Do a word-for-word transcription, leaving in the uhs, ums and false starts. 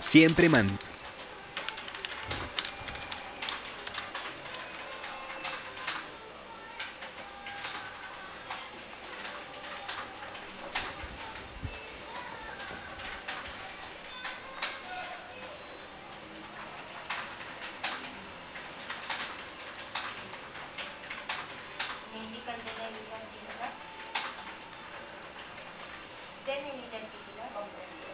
Siempre man. Hindi ka nila ilang sila? Then, hindi ka sila?